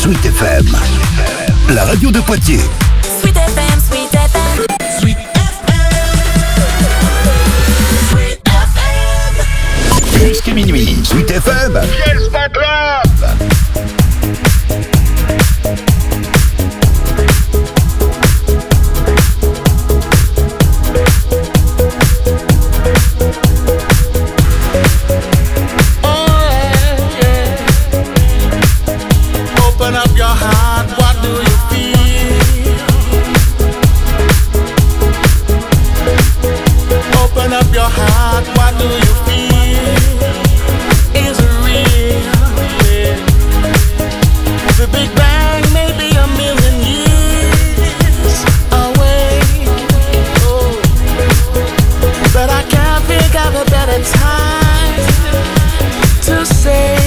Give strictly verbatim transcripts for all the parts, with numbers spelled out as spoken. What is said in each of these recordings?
Sweet F M, la radio de Poitiers. Sweet F M, Sweet F M. Sweet F M. Sweet F M. Jusqu'à minuit, Sweet F M. Fiesta Club. Open up your heart, what do you feel? Open up your heart, what do you feel? Is it real? The Big Bang may be a million years away. Oh, but I can't think of a better time to say,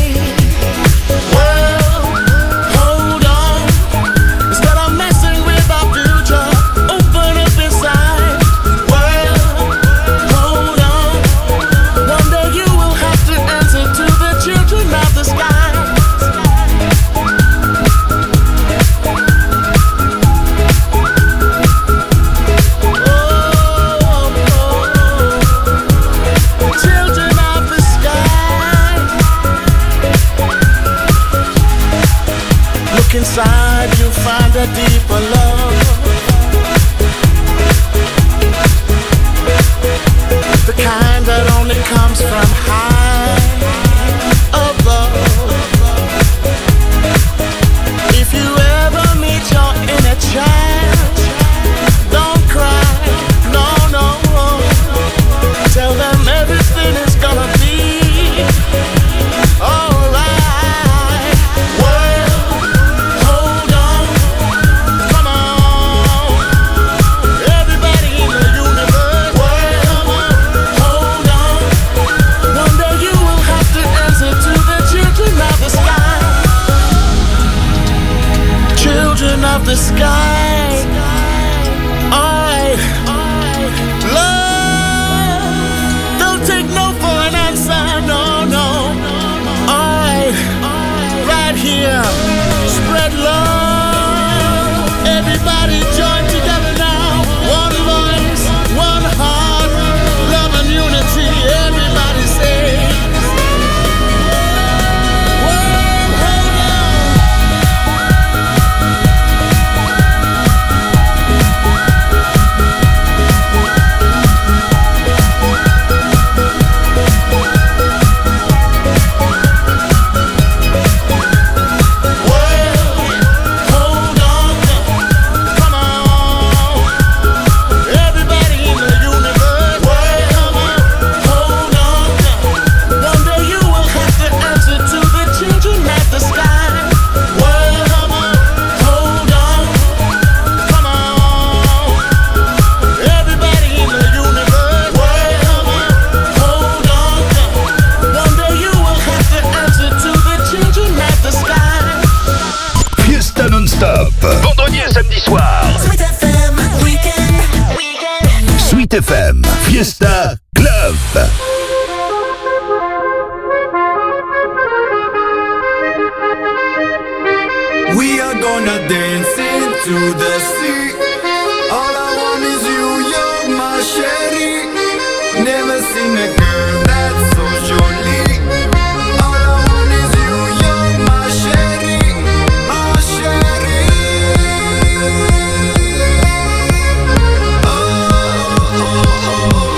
inside you find a deeper love, the kind that only comes from high above. If you ever meet your inner child, don't cry, no, no. Tell them everything is gonna be alright. Of the sky, I love. Don't take no for an answer, no, no. I right here spread love. Everybody join together now. One voice, one heart, love and unity. Everybody say. Vendredi et samedi soir. Sweet F M, weekend, weekend. Sweet F M, Fiesta Club. We are gonna dance into the sea. All I want is you, you're my sherry. Never seen a girl that's so jolly. All I want is you, you're my sherry, my sherry. Oh, oh, oh.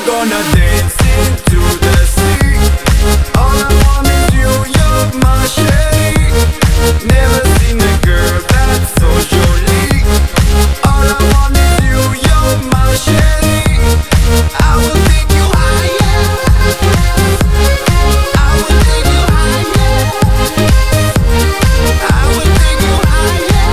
are gonna dance into the sea. All I want is you, you're my shade. Never seen a girl that's so jolie. All I want is you, you're my shade. I will take you higher. I will take you higher. I will take you higher.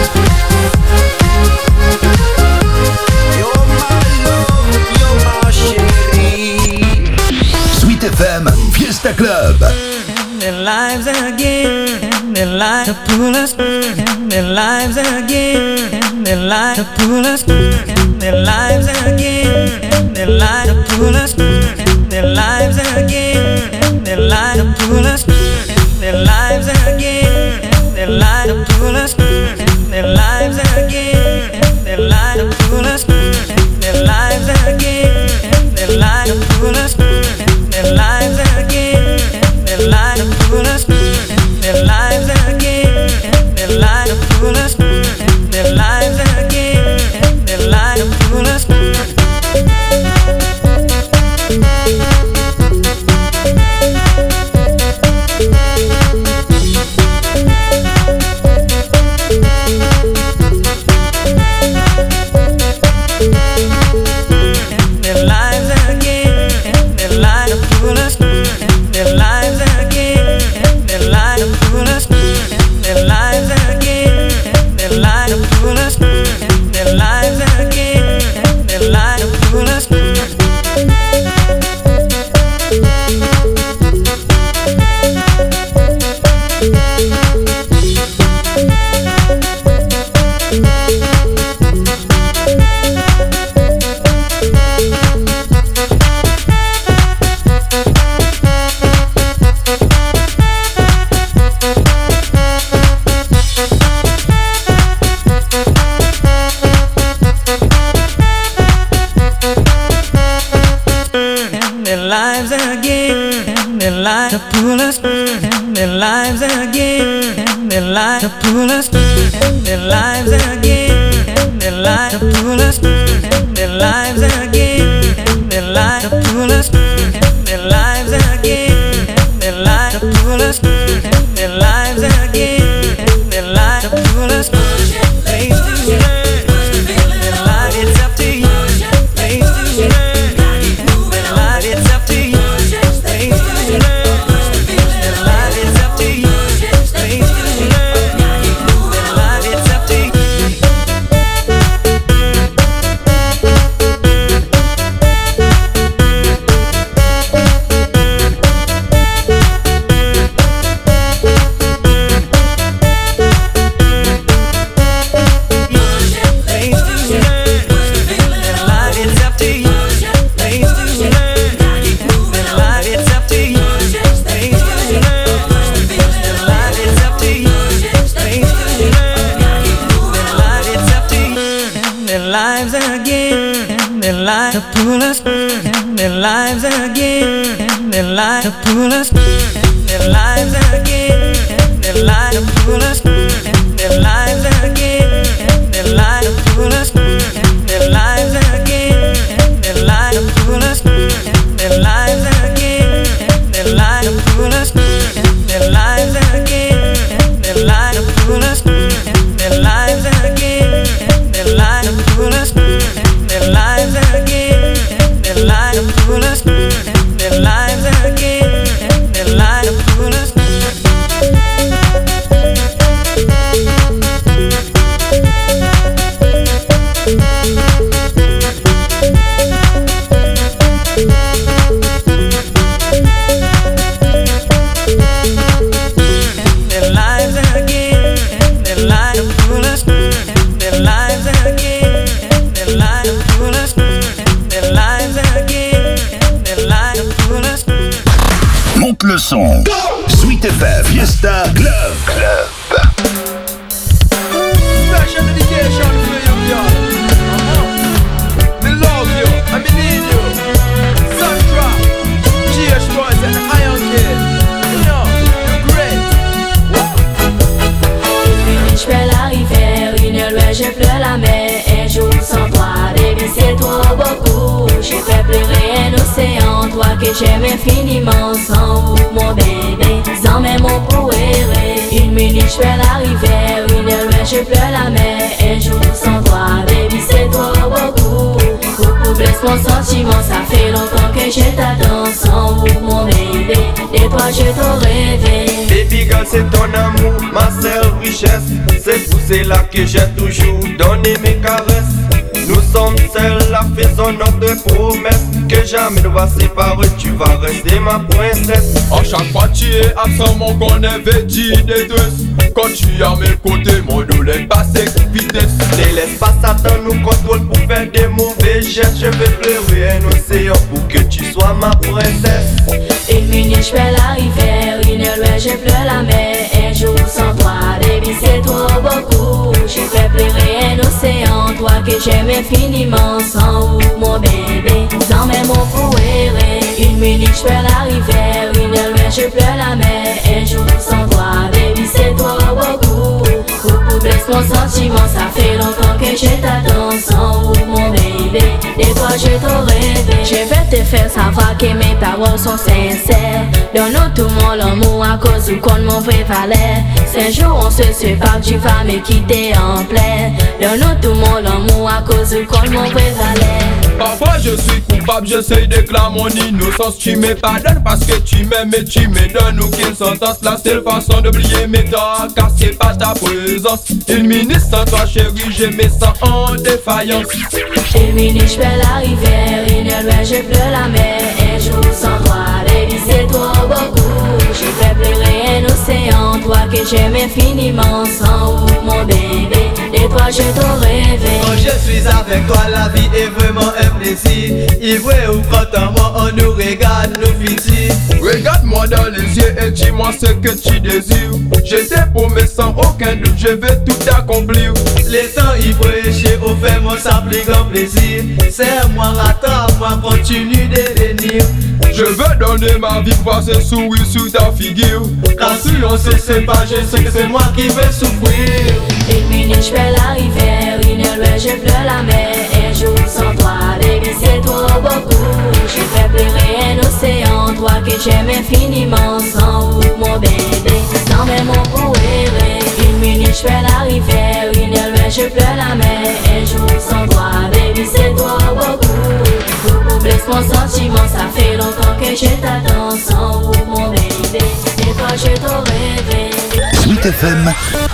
You're my love, you're my chérie. Sweet F M, Fiesta Club. Their lives again, their lives to pull us, their lives again, their lives to pull us, their lives again, their lives to pull us, their lives again, their lives to pull us, their lives again, their lives to pull us, their lives again, their lives to pull us, their lives again, their lives to pull us, their lives again. Their lives to pull us, their lives again, their lives to pull us, their lives again, their lives to pull us. Their lives again, their lives to pull us. Their lives again, their lives to pull us. Their lives again, their lives to pull us. Their lives again, their lives to pull us. Their lives again, their lives to pull us. Their lives again, their lives to pull us. Their lives again, their lives to pull us. Their lives again, their lives to pull us. Their lives again, their lives to pull us. Their lives again, their lives to pull us. Place to learn, their life it's up to you. Place to learn. It's up to you. Place to learn. Their life it's up to you. Place to learn. Their life it's up to you. To pull us, their lives again, their lives to pull us, their lives again, their lives to pull us, their lives again, their lives to pull us, their lives again, their lives to pull us, their lives again, their lives to pull us, their lives again, their lives to pull us, their lives again, their lives to pull us, their lives again. Their lives to pull us, their lives again, their lives to pull us. que j'aime infiniment. Sans vous mon bébé, sans même mon poéré. Une minute je fais la rivière, une heure je pleure la mer. Un jour sans toi, baby c'est trop beaucoup. Beaucoup blesse mon sentiment, ça fait longtemps que je t'attends. Sans vous mon bébé, des toi je t'aurais rêvé. Baby girl c'est ton amour, ma seule richesse. C'est pour cela que j'ai toujours donné mes caresses. Nous sommes seuls, la faisons notre promesse. Que jamais nous va séparer, tu vas rester ma princesse. À chaque fois tu es absent, mon qu'on avait dit détresse. Quand tu es à mes côtés, mon douleur passe avec vitesse. Ne laisse pas Satan nous contrôle pour faire des mauvais gestes. Je vais pleurer un océan pour que tu sois ma princesse. Une minute je fais la rivière, une heure je pleure la mer. Un jour sans toi, baby c'est trop beaucoup. Je fais pleurer un océan, toi que j'aime infiniment. Sans vous mon bébé, sans même mon poéré. Une minute je fais la rivière, une heure je pleure la mer. Un jour sans toi, baby c'est trop beaucoup. Beaucoup blesse mon sentiment, ça fait longtemps que je t'attends. Sans vous mon bébé, des toi je t'aurais rêvé. Je vais te faire savoir que mes paroles sont sincères. Donne-nous tout mon l'amour à cause du compte mon vrai valet. Si un jour on se sépare, tu vas me quitter en plein. Donne-nous tout mon l'amour à cause du compte mon vrai valet. Parfois je suis coupable, j'essaie de clamer mon innocence. Tu me pardonnes parce que tu m'aimes et tu me donnes aucune sentence. La seule façon d'oublier mes torts, car c'est pas ta présence. Une minute sans toi chérie, je me sens en défaillance. Une minute je fais la rivière, une heure je pleure la mer. Un jour sans toi, baby c'est trop beaucoup. Je fais pleurer un océan, toi que j'aime infiniment. Sans vous mon bébé, des toi je t'aurais rêvé. Quand je suis avec toi, la vie est vraiment un plaisir. Ivré ou content-moi, on nous regarde, nous fixer. Regarde-moi dans les yeux et dis-moi ce que tu désires. Je t'ai promis sans aucun doute, je vais tout accomplir. Les temps ivrés, j'ai offert mon sans plus grand plaisir. Serre-moi, rattrape-moi, continue de venir. Je veux donner ma vie, voir ce sourire sur ta figure. Car si on se sépare, je sais que c'est moi qui vais souffrir. Une minute je fais la rivière, une heure je pleure la mer. Un jour sans toi, baby c'est trop beaucoup. Je fais pleurer un océan, toi que j'aime infiniment. Sans vous mon bébé, sans même mon poéré. Une minute je fais la rivière, une heure je pleure la mer. Un jour sans toi, baby c'est trop beaucoup. Beaucoup blesse mon sentiment, ça fait longtemps que je t'attends. Sans vous mon bébé, et toi je t'aurais rêvé. Sweet F M,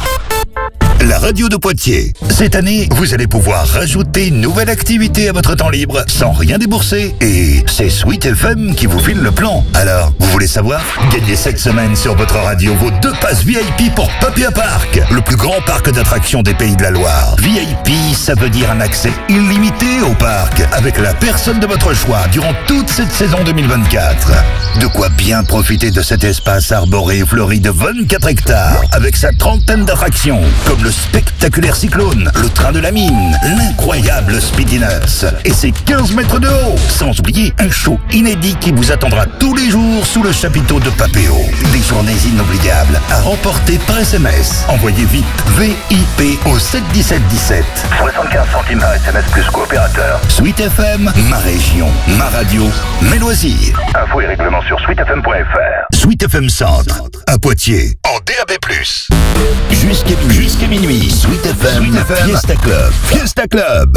la radio de Poitiers. Cette année, vous allez pouvoir rajouter une nouvelle activité à votre temps libre sans rien débourser. Et c'est Sweet F M qui vous file le plan. Alors, vous voulez savoir? Gagnez cette semaine sur votre radio vos deux passes V I P pour Papéa Park, le plus grand parc d'attractions des Pays de la Loire. V I P, ça veut dire un accès illimité au parc avec la personne de votre choix durant toute cette saison deux mille vingt-quatre. De quoi bien profiter de cet espace arboré et fleuri de vingt-quatre hectares avec sa trentaine d'attractions comme le spectaculaire cyclone, le train de la mine, l'incroyable Speediness et ses quinze mètres de haut. Sans oublier un show inédit qui vous attendra tous les jours sous le chapiteau de Papéo. Des journées inoubliables à remporter par S M S. Envoyez vite V I P au sept dix-sept dix-sept. soixante-quinze centimes par S M S plus coopérateur. Sweet F M, ma région, ma radio, mes loisirs. Infos et règlements sur sweet f m point f r. Sweet F M Centre, à Poitiers, en D A B plus. Jusqu'à jusqu'à minuit, Sweet F M, Sweet F M, Fiesta Club, Fiesta Club.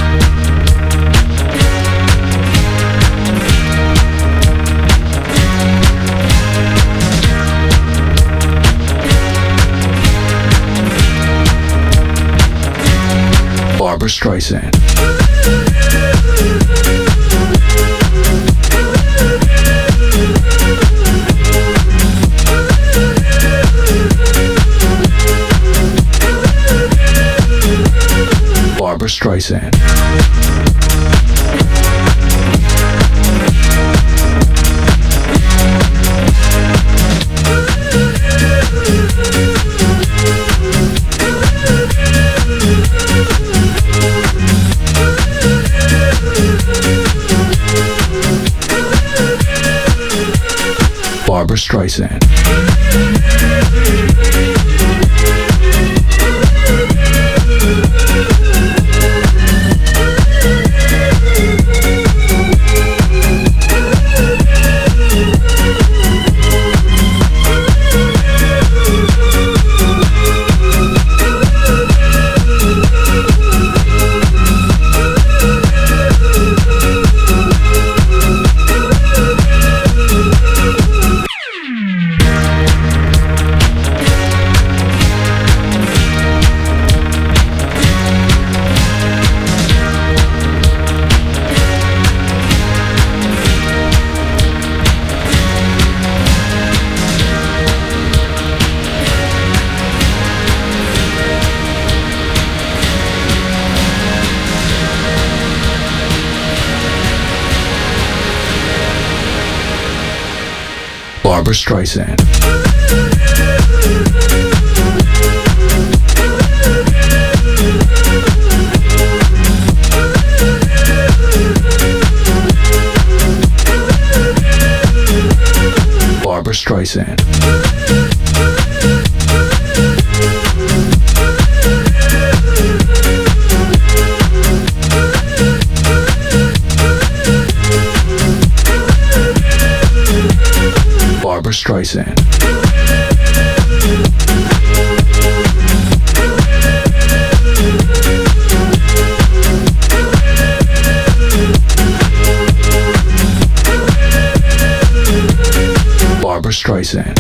Barbra Streisand. Barbra Streisand. Barbra Streisand. Barbra Streisand. Barbra Streisand. Barbra Streisand. Barbra Streisand.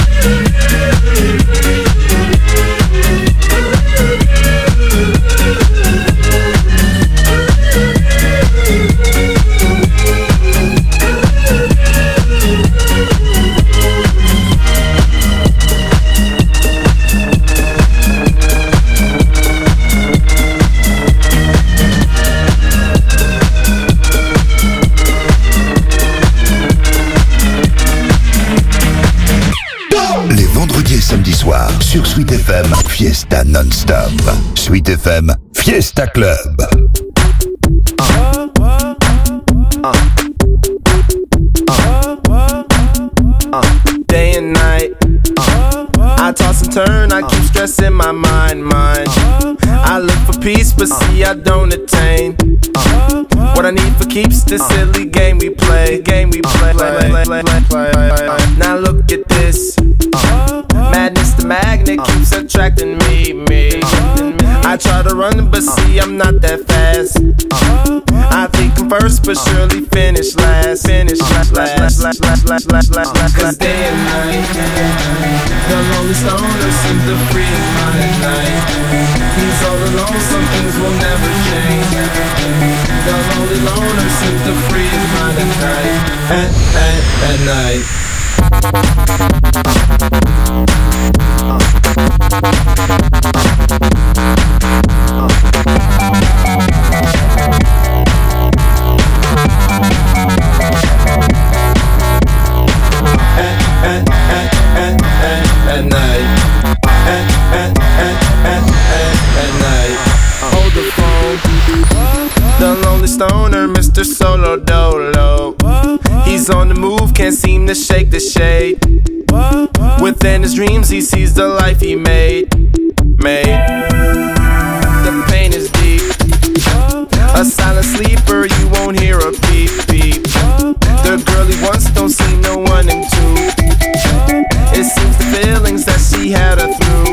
Samedi soir sur Sweet F M, Fiesta non-stop. Sweet F M, Fiesta Club. Uh, uh, uh, uh, day and night. Uh, I toss and turn, I keep stressing my mind, mind. I look for peace, but see I don't attain. Uh, what I need for keeps this silly game we play, game we play. play, play, play, play, play. Now look at this. Uh, madness, the magnet keeps attracting me, me. I try to run, but see I'm not that fast. I think I'm first, but surely finish last. Finish last, last, last, last, last, last, last, last. Cause day and night, the lonely stoner seems to free his mind at night. He's all alone, some things will never change. The lonely loner seems to free his mind at night. At, at, at night. Stoner, Mister Solo Dolo. He's on the move, can't seem to shake the shade. Within his dreams, he sees the life he made. Made. The pain is deep. A silent sleeper, you won't hear a beep beep. The girl he wants don't see no one in two. It seems the feelings that she had her through.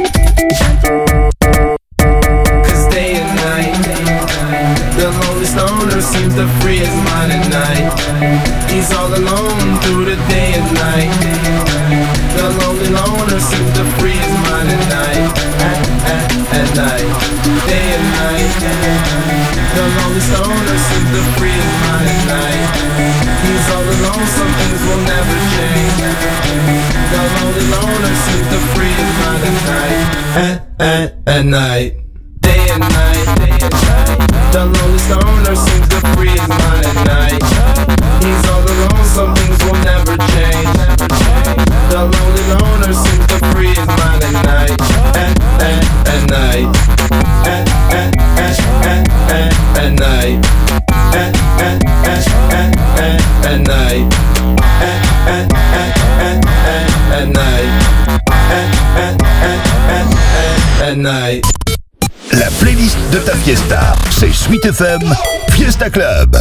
Cause day and night, the lonely stoner seems to free his mind at night. He's all alone through the day and night. The lonely loner seems to free his mind at night. At, at, at night. Day and night. The lonely stoner seems to free his mind at night. He's all alone, some things will never change. The lonely loner seems to free his mind at night. At, at, at night. Day and night, day and night. The lonely stoner seems to free his mind at night. He's all alone, some things will never change. The lonely loner seems to free his mind at night. At, at, at night. At, at, at, at, at, at night. At, at, at, at, at, at night. At, at, at, at, at, at night. At, at, at, at, at, at night. La playlist de ta fiesta, c'est Sweet F M, Fiesta Club.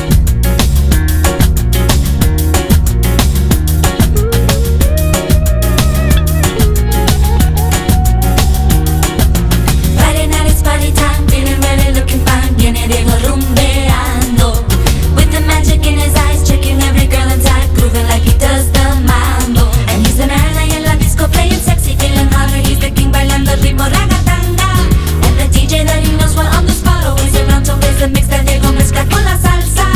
Friday night it's party time, feeling ready, looking fine, viene Diego rumbeando. With the magic in his eyes, checking every girl inside, grooving like he does the mambo. And he's the man in la disco, playing sexy, feeling hotter, he's the king, bailando el ritmo ragatanga. D J that he knows well on the spot, always around to raise the mix that Diego mezcla con la salsa.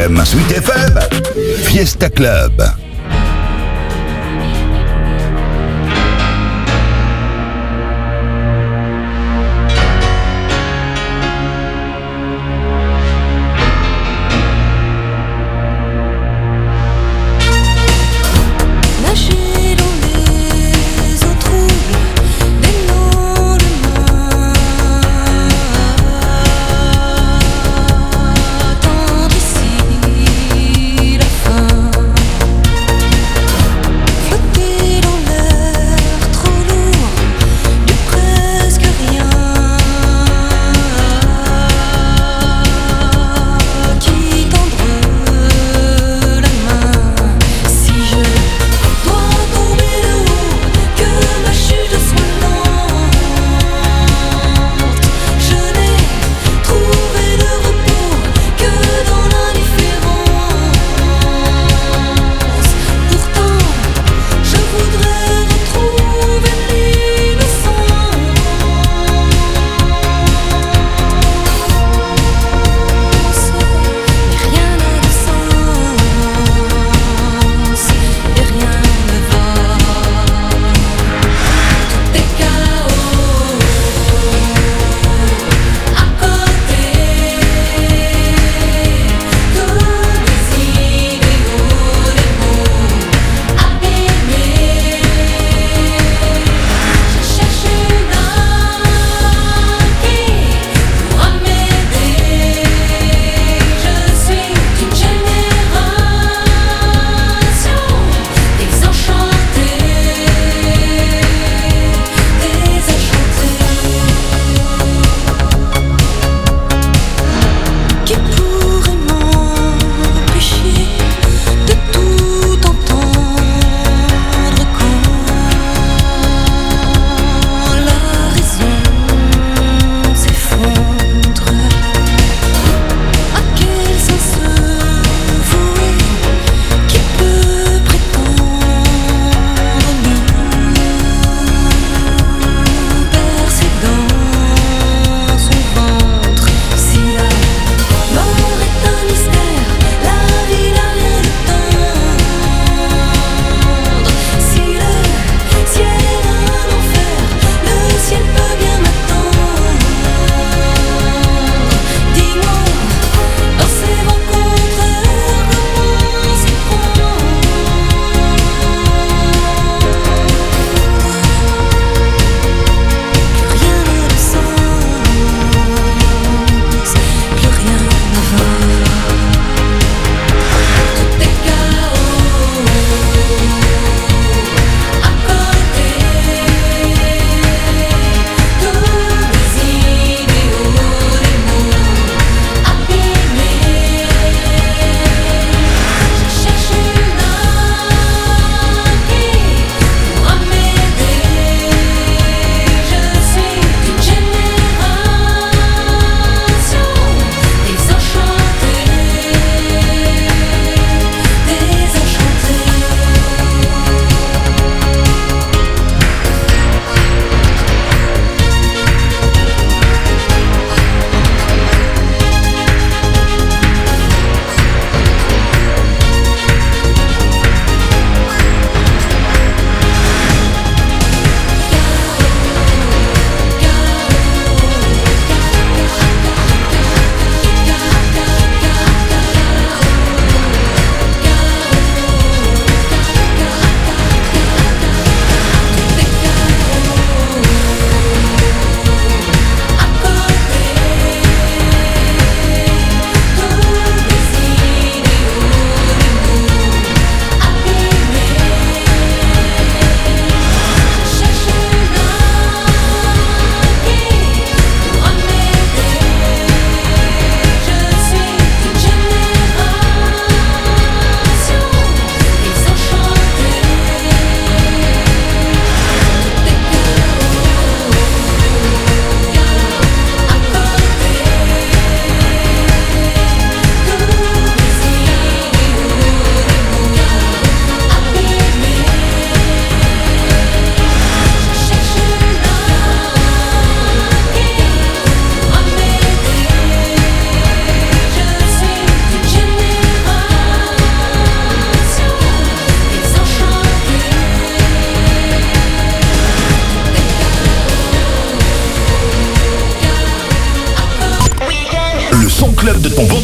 M. Sweet F M, Fiesta Club. Attendre ici la fin.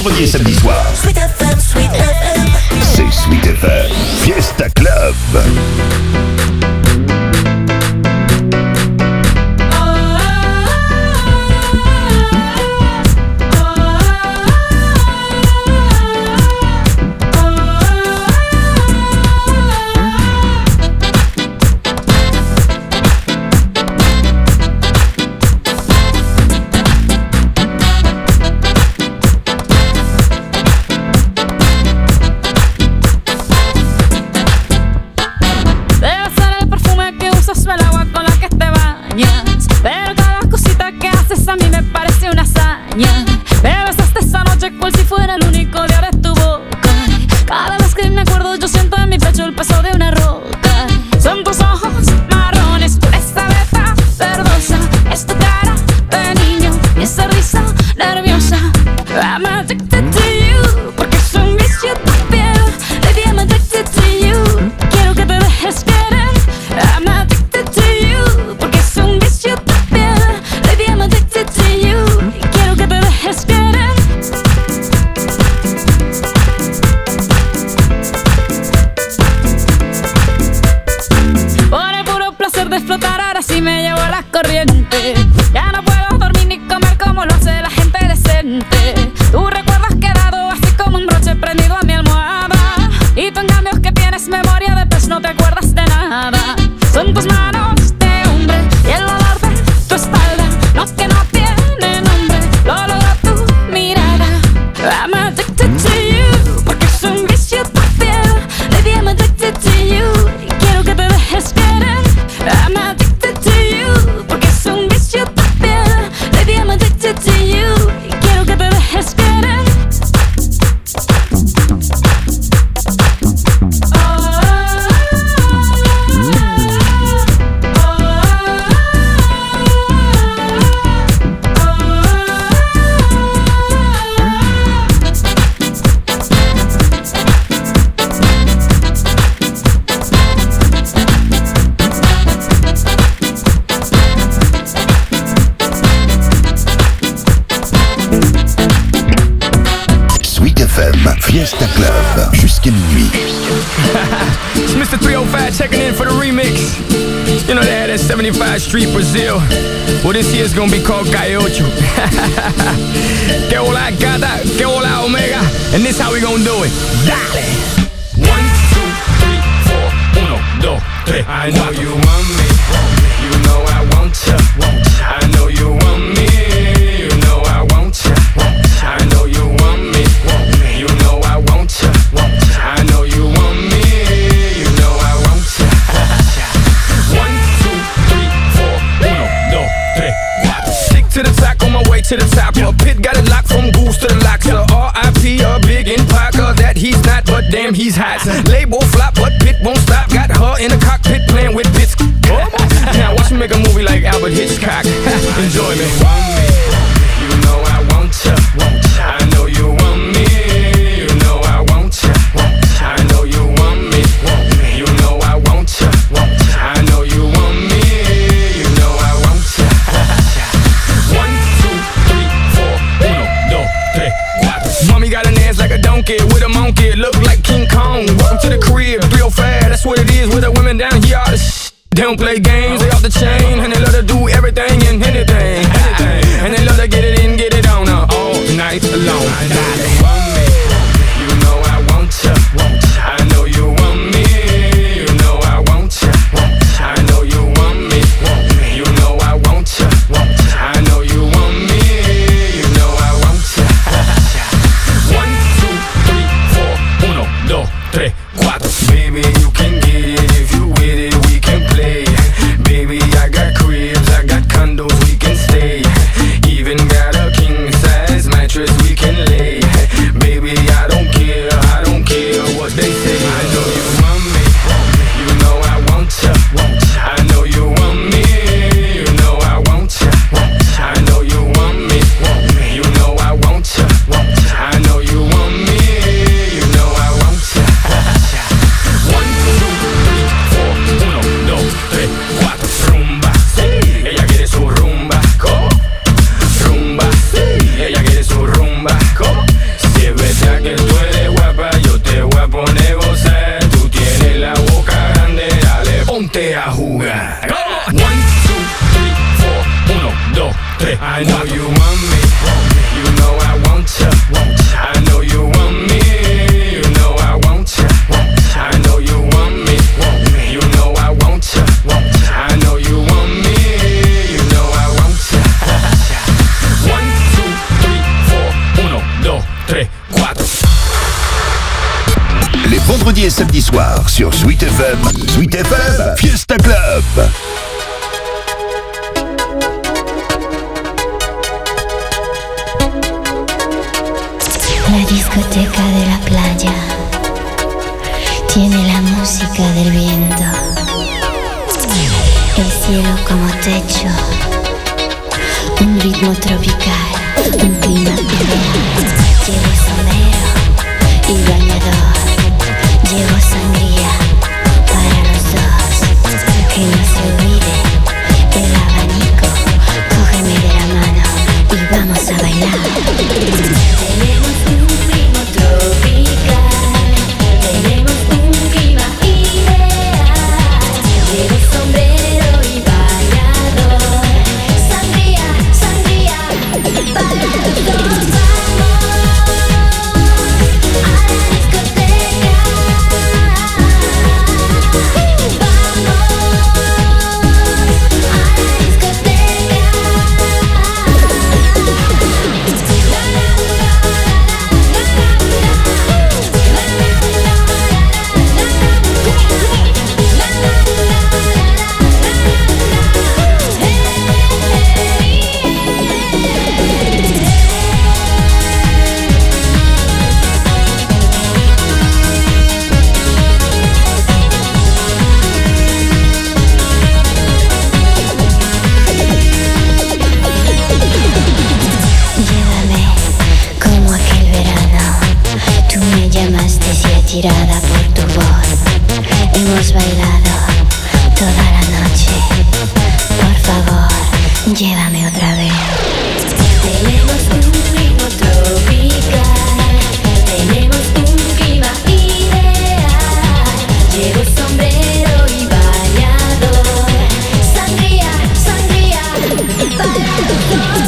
vendredi et samedi soir. Sweet F M, Sweet F M. C'est Sweet F M, Fiesta Club. A mí me parece una hazaña. Me besaste esa noche cual si fuera el único de ahora tu boca. Cada vez que me acuerdo yo siento en mi pecho el peso de una roca. Son tus ojos marrones, esa beta verdosa. Es tu cara de niño y esa risa nerviosa. I'm addicted to you, porque es un vicio tu piel. Baby, I'm addicted to you. Quiero que te dejes querer. I'm addicted to you, porque es un vicio tu piel. Baby, I'm addicted to you. Quiero que te dejes querer. Por el puro placer de explotar, ahora sí me llevo a la corriente. Ya no puedo dormir ni comer como lo hace la gente decente. Tú recuerdas quedado así como un broche prendido a mi almohada. Y tú en cambio que tienes memoria de pez no te acuerdas de nada. Son tus manos de hombre y el olor de tu espalda. No que no tiene nombre, lo logra tu mirada. I'm addicted to you, porque es un vicio tu piel. Baby, I'm addicted to you. Quiero que te dejes querer. I'm addicted to you, porque es un vicio tu piel. Baby, I'm addicted to you. Quiero que te dejes querer. Sweet F M, Fiesta Club, jusqu'à minuit. It's Mister three oh five checking in for the remix. You know they had that seventy-five Street Brazil. Well, this year's gonna be called Calle Ocho. Que hola gata, que hola omega. And this how we gonna do it. Dale. One, two, three, four. Uno, dos, tres. I know you want me. You know I want ya. I know you want me. You know I want ya. I know you want me. You know I want ya. I know you want me. You know I want ya. One, two, three, four. Uno, dos, tres, cuatro. Stick to the track on my way to the top. A pit got it locked from goose to the locks. R I P a big in Parker that he's not, but damn he's hot. Label flop, but Pit won't stop. Got her in the cockpit playing with bits. Now watch me make a movie like Albert Hitchcock. Enjoy me. You know I want ya. I know you want me. You know I want ya. I know you want me. You know I want ya. I know you want me. You know I want ya. One, two, three, four. Uno, dos, tres, cuatro. Mommy got an ass like a donkey with a monkey. Look like King Kong. Welcome to the crib. three oh five, that's what it is with the women down here. All the sh- They don't play games, they off the chain. And they love to do everything and anything. And they love to get it in, get it on uh, all night long. You want me, you know I want ya. I know you want me, you know I want ya. I know you want me, you know I want ya. I know you want me, you know I want ya. One, two, three, four. Uno, dos, tres, cuatro. Baby, you can get it if you with it, we can play. Baby, I got cribs, I got condos, we can stay. Even got a king size mattress we can lay. I know you want me. You know I want ya. I know you want me. You know I want ya. I know you want me. You know I want ya. I know you want me. You know I want ya. One, two, three, four. Uno, dos, tres, cuatro. Les vendredis et samedis soirs sur Sweet F M. Sweet F M, Fiesta Club. La discoteca de la playa tiene la música del viento, el cielo como techo, un ritmo tropical, un clima ideal. Llevo sombrero y bañador, llevo sangría para los dos. Que no se olvide el abanico, cógeme de la mano y vamos a bailar. Tenemos un ritmo tropical, tenemos un clima ideal. Llevo sombrero y bañador, sangría, sangría para los dos. Tirada por tu voz, hemos bailado toda la noche. Por favor, llévame otra vez. Tenemos un ritmo tropical, tenemos un clima ideal. Llevo sombrero y bañador, sangría, sangría para los dos.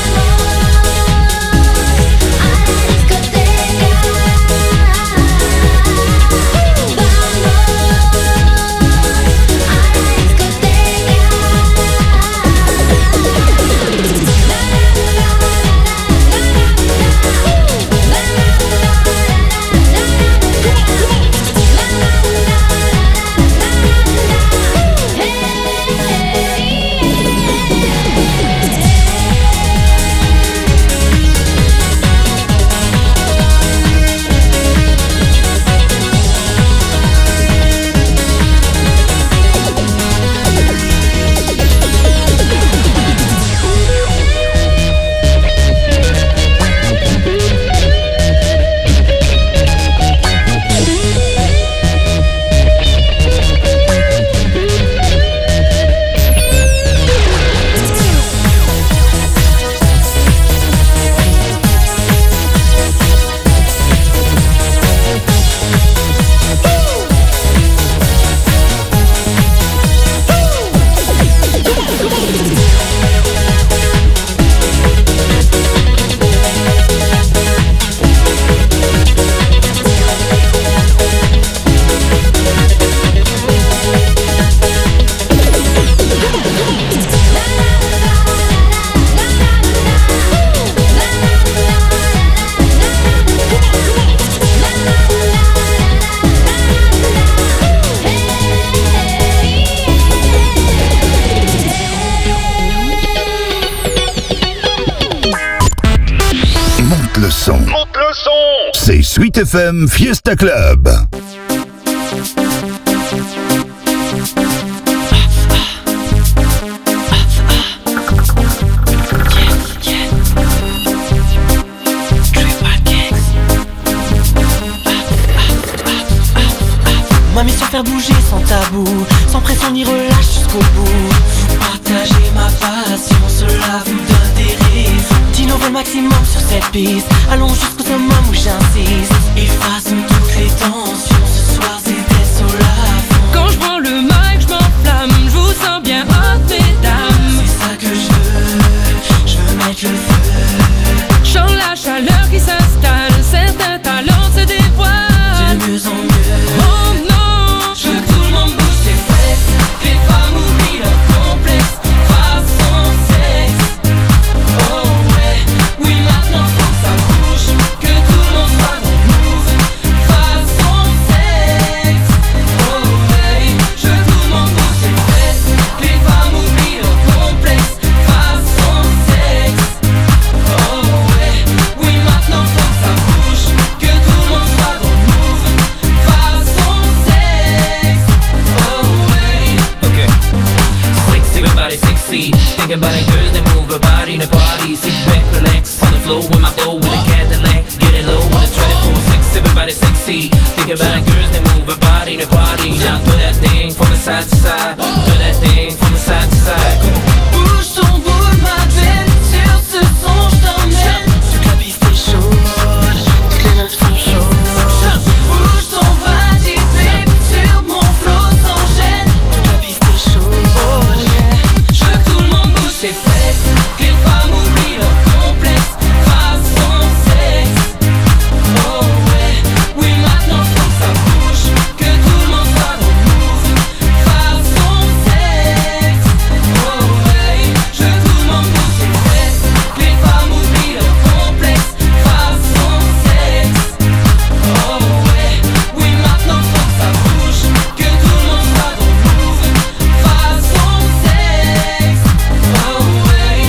C'est Sweet F M Fiesta Club. Ma mission, faire bouger sans tabou, sans pression ni relâche jusqu'au bout. Partager ma passion, cela vous donne des raisons. Dino veut le maximum sur cette piste, allons jusqu'au summum où j'insiste. Effaçons toutes les tensions, ce soir c'est des sols à fond. Quand je prends le mic, je m'enflamme, je vous sens bien hot, mesdames. C'est ça que je veux, je veux everybody sexy. Thinking about the girls that move her body in the party. Sit back, relax, on the floor with my flow, with a Cadillac. Get it low with a twenty-four six, everybody sexy. Thinking about the girls that move her body in the party. Now throw that thing from the side to side. Throw that thing from the side to side. Bouge ton boule, ma belle, sur ce son je t'emmène. Toute la piste est chaude, toutes les meufs sont chaudes. Bouge ton body, babe, sur mon flow sans gêne. Toute la piste est chaude, je veux que tout le monde bouge ses fesses, que les femmes oublient leur complexe. Façon sexe, oh ouais, oui maintenant faut que ça bouge, que tout le monde soit dans le move. Façon sexe, oh ouais, je veux que tout le monde bouge ses fesses, que les femmes oublient leur complexe. Façon sexe, oh ouais, oui maintenant faut que ça bouge, que tout le monde soit dans le move. Façon sexe, oh ouais.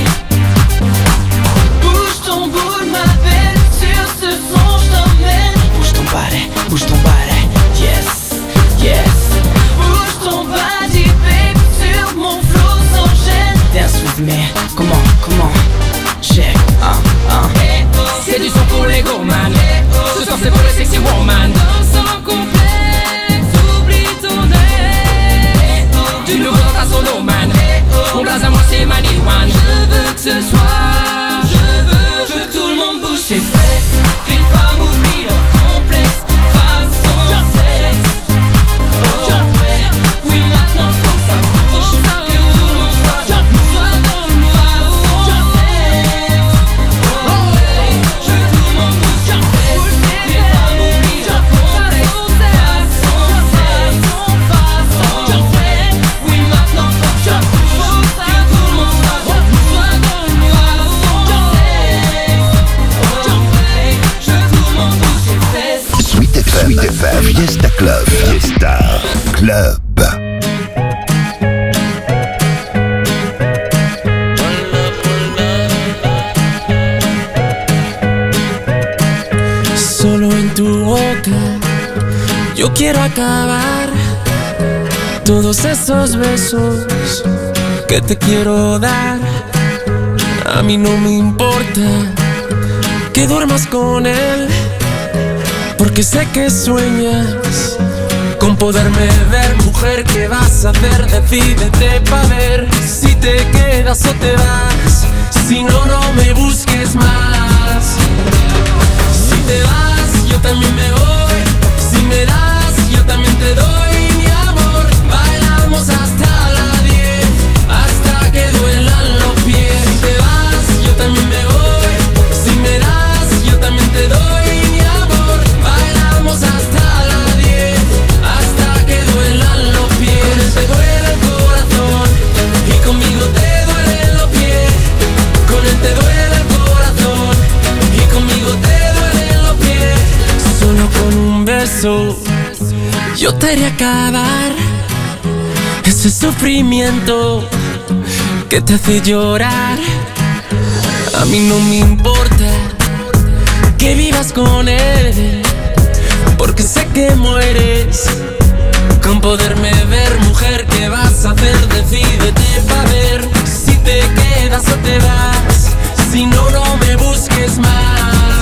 bouge ton boule, ma belle, sur ce son je t'emmène. Bouge ton balai, bouge ton balai, yes, yes. Bouge ton body, babe, sur mon flow sans gêne. Dance with me, comment, comment, check, ah, ah. C'est du son pour les gourmands. Ce soir c'est pour les sexy woman. Danse sans complexe, oublie ton ex. Du nouveau dans ta solo man. Mon blaze à moi c'est Maniwan. Je veux que ce soit, je veux, je veux que tout le monde bouge ses fesses. Que les femmes oublient leur complexe. Façon sexe, oh ouais, oui maintenant faut que ça bouge. Que tout le monde soit dans le move. Façon sexe, oh ouais, je veux que tout le monde bouge ses fesses. Que les femmes oublient leur complexe. Façon sexe, façon ouais, oui maintenant faut que ça bouge. Que tout le monde soit dans le move. Façon sexe, oh ouais, je veux que tout le monde bouge ses fesses. Sweet F M, Sweet F M, Fiesta Club, Fiesta Club. Solo en tu boca yo quiero acabar todos esos besos que te quiero dar. A mí no me importa que duermas con él, porque sé que sueñas con poderme ver. Mujer, ¿qué vas a hacer? Decídete pa' ver si te quedas o te vas. Si no, no me busques más. Si te vas, yo también me voy. Si me das, yo también te doy mi amor. Bailamos hasta las diez, hasta que duelan los pies. Si te vas, yo también me voy. Si me das, yo también te doy mi amor. Bailamos hasta las diez, hasta que duelan los pies. Te duele el corazón y conmigo te duelen los pies. Con él te duele el corazón y conmigo te duelen los pies. Solo con un beso yo te haré acabar ese sufrimiento que te hace llorar. A mí no me importa que vivas con él, porque sé que mueres con poderme ver. Mujer, ¿qué vas a hacer? Decídete pa' ver si te quedas o te vas. Si no, no me busques más.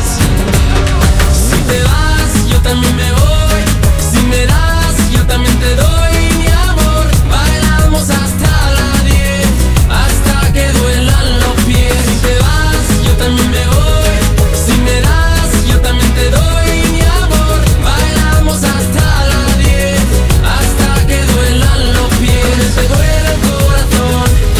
Si te vas, yo también me voy. Si me das, yo también te doy mi amor. Bailamos hasta las diez, hasta que duelan los pies. Si te vas, yo también me voy. Si me das, yo también te doy mi amor. Bailamos hasta las diez, hasta que duelan los pies. Te duele el corazón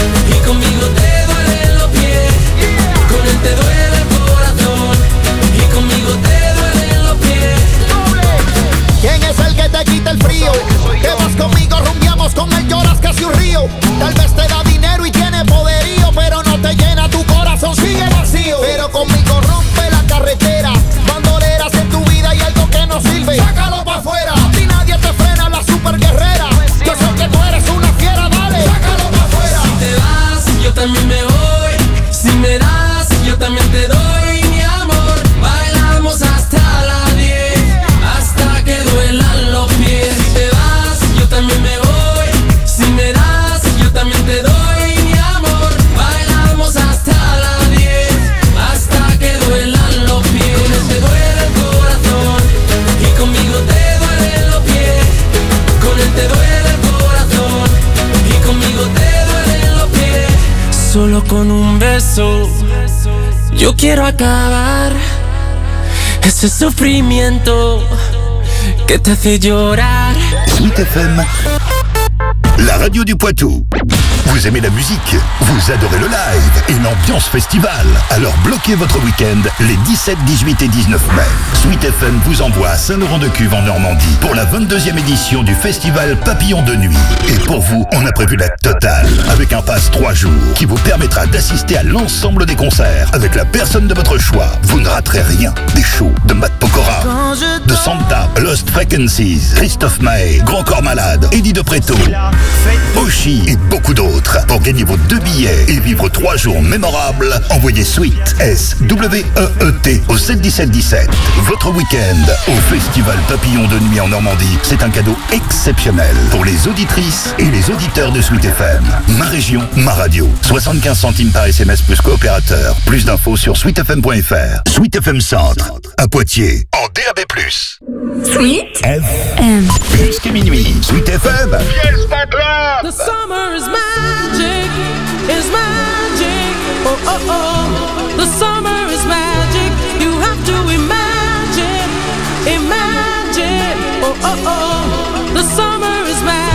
solo con un beso. Yo quiero acabar ese sufrimiento que te hace llorar. Sweet F M, la radio du Poitou. Vous aimez la musique, vous adorez le live et l'ambiance festival. Alors bloquez votre week-end les dix-sept, dix-huit et dix-neuf mai. Sweet F M vous envoie à Saint-Laurent-de-Cuve en Normandie pour la vingt-deuxième édition du festival Papillon de Nuit. Et pour vous, on a prévu la totale avec un pass trois jours qui vous permettra d'assister à l'ensemble des concerts avec la personne de votre choix. Vous ne raterez rien. Des shows de Matt Pokora, de Santa, Lost Frequencies, Christophe Maé, Grand Corps Malade, Eddie De Preto, Oshi et beaucoup d'autres. Pour gagner vos deux billets et vivre trois jours mémorables, envoyez Sweet, S W E E T au sept dix-sept dix-sept. Votre week-end au Festival Papillon de Nuit en Normandie, c'est un cadeau exceptionnel pour les auditrices et les auditeurs de Sweet F M. Ma région, ma radio. soixante-quinze centimes par S M S plus coopérateur. Plus d'infos sur sweet f m point f r. Sweet F M Centre, à Poitiers, en D A B plus. Sweet F M. Jusqu'à minuit. Sweet F M. The summer is magic, is magic. Oh oh oh. The summer is magic. You have to imagine, imagine. Oh oh oh. The summer is magic.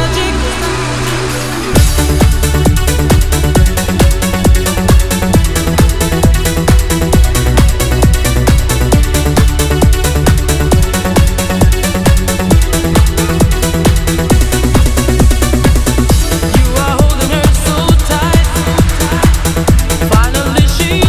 Finally she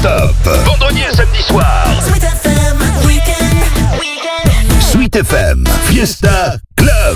non-stop. Vendredi et samedi soir. Sweet F M, weekend, weekend. Sweet F M, Fiesta Club.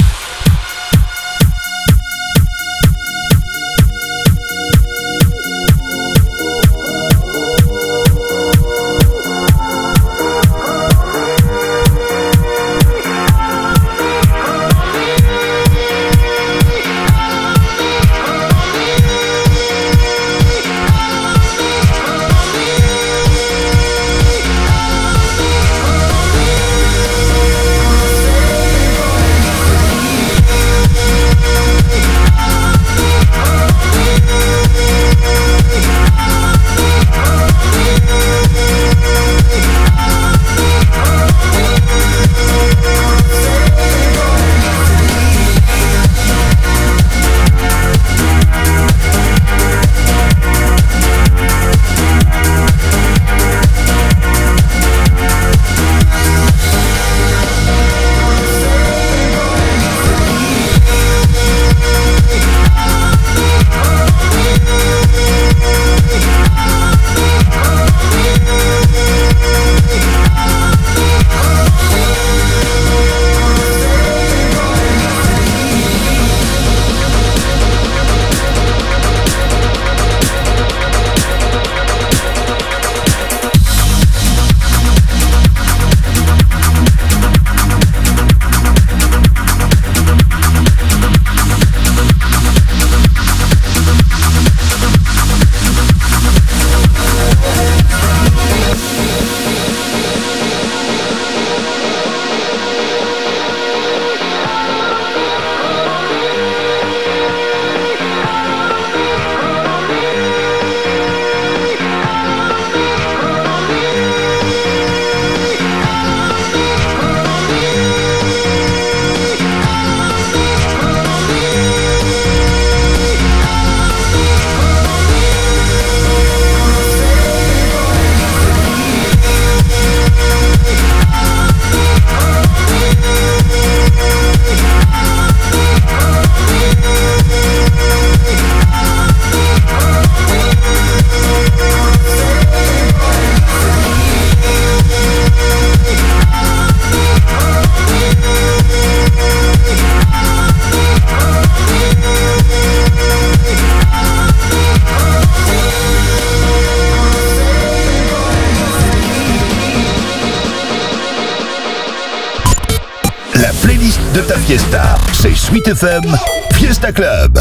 De ta fiesta, c'est Sweet F M, Fiesta Club.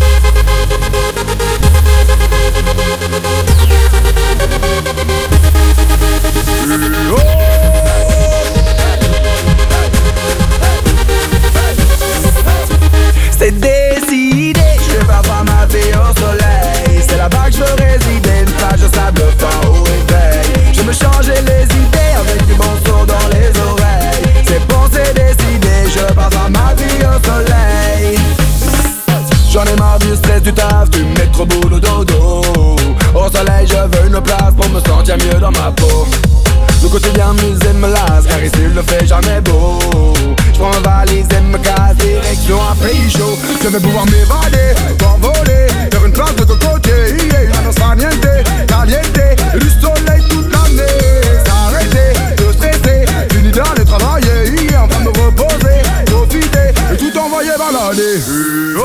C'est décidé, je vais pas ma vie au soleil. C'est là-bas que je veux résider, une plage de sable fin au réveil. Je me changeais les idées avec du bon son dans les oreilles. C'est bon, c'est décidé, je passe ma vie au soleil. J'en ai marre du stress du taf, du métro boulot dodo. Au soleil je veux une place pour me sentir mieux dans ma peau. Le quotidien musée me lasse, car ici le fait jamais beau. Je prends ma valise et me casse, direction un pays chaud. Je vais pouvoir m'évader, m'envoler, faire une place de cocotier. Yeah, non sera niente, caliente, et du soleil toute l'année. S'arrêter, de stresser, fini d'aller travailler. Yeah, en train de me reposer, profiter, et tout envoyer balader. Oh,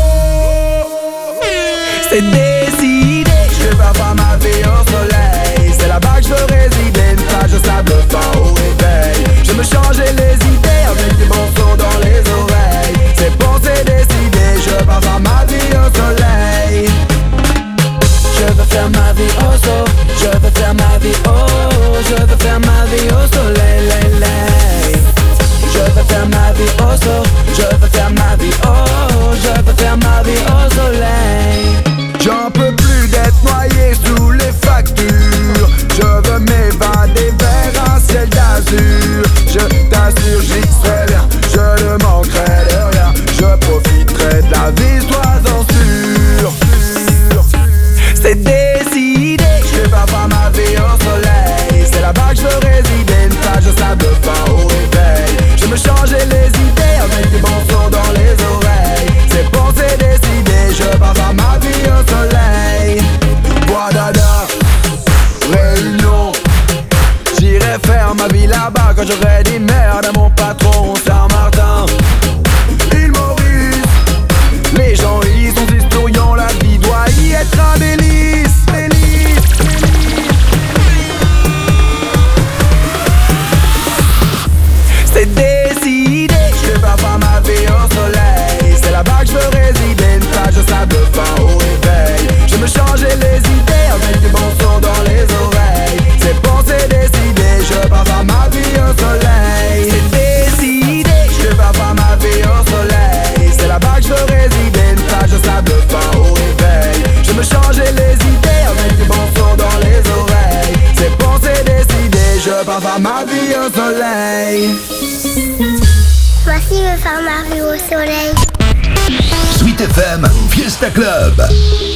c'est décidé, je vais pas ma vie au soleil. C'est là-bas que je veux résider, une plage de sable fin au réveil. Je me changeais les idées avec du bon son dans les oreilles. C'est bon, c'est décidé, je passe ma vie au soleil. Je veux faire ma vie au sol, je veux faire ma vie au, je veux faire ma vie au soleil, lay, lay. Je veux faire ma vie au sol, je veux faire ma vie au, je veux faire ma vie au soleil. Jump faire ma vue au soleil. Sweet F M, Fiesta Club.